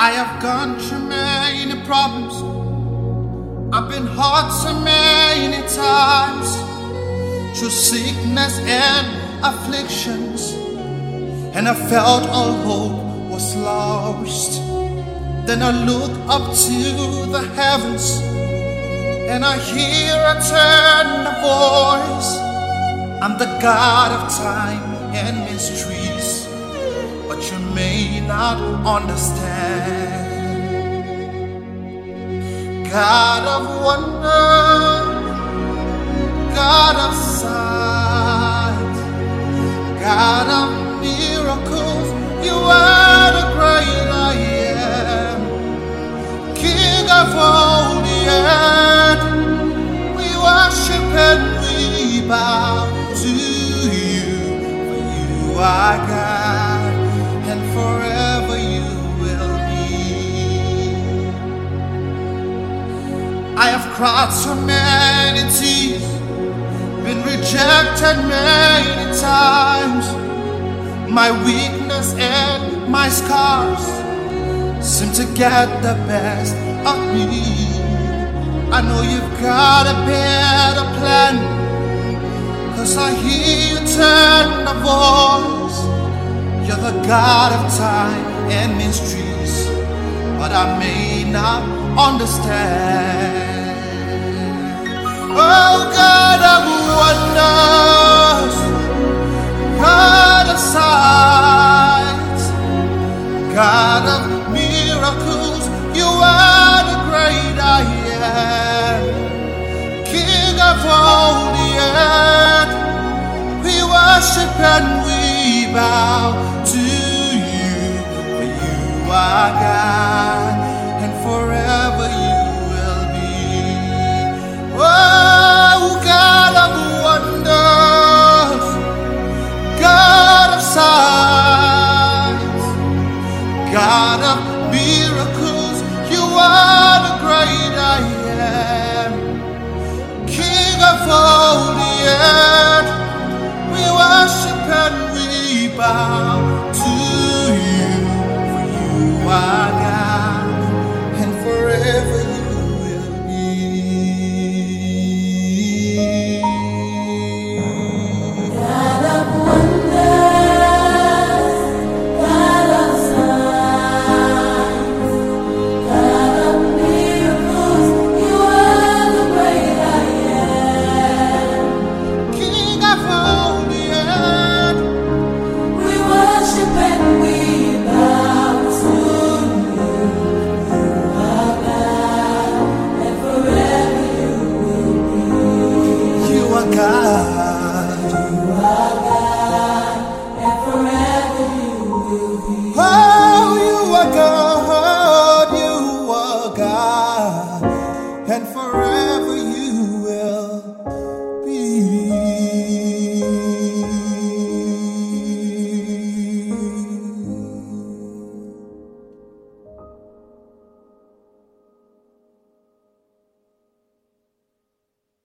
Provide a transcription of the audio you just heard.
I have gone through many problems. I've been hurt so many times, through sickness and afflictions, and I felt all hope was lost. Then I look up to the heavens, and I hear a tender voice. I'm the God of time and mysteries, but you may not understand. God of wonder, God of signs, God of miracles, you are the great I am. King of all the earth, we worship and we bow to you, for you are God, and forever you will be. I have cried so many tears, been rejected many times. My weakness and my scars seem to get the best of me. I know you've got a better plan, 'cause I hear you turn the voice. You're the God of time and mysteries, but I may not understand. Oh, God of wonders, God of signs, God of miracles, you are the great I am. King of all the earth, we worship and we bow to you, for you are God.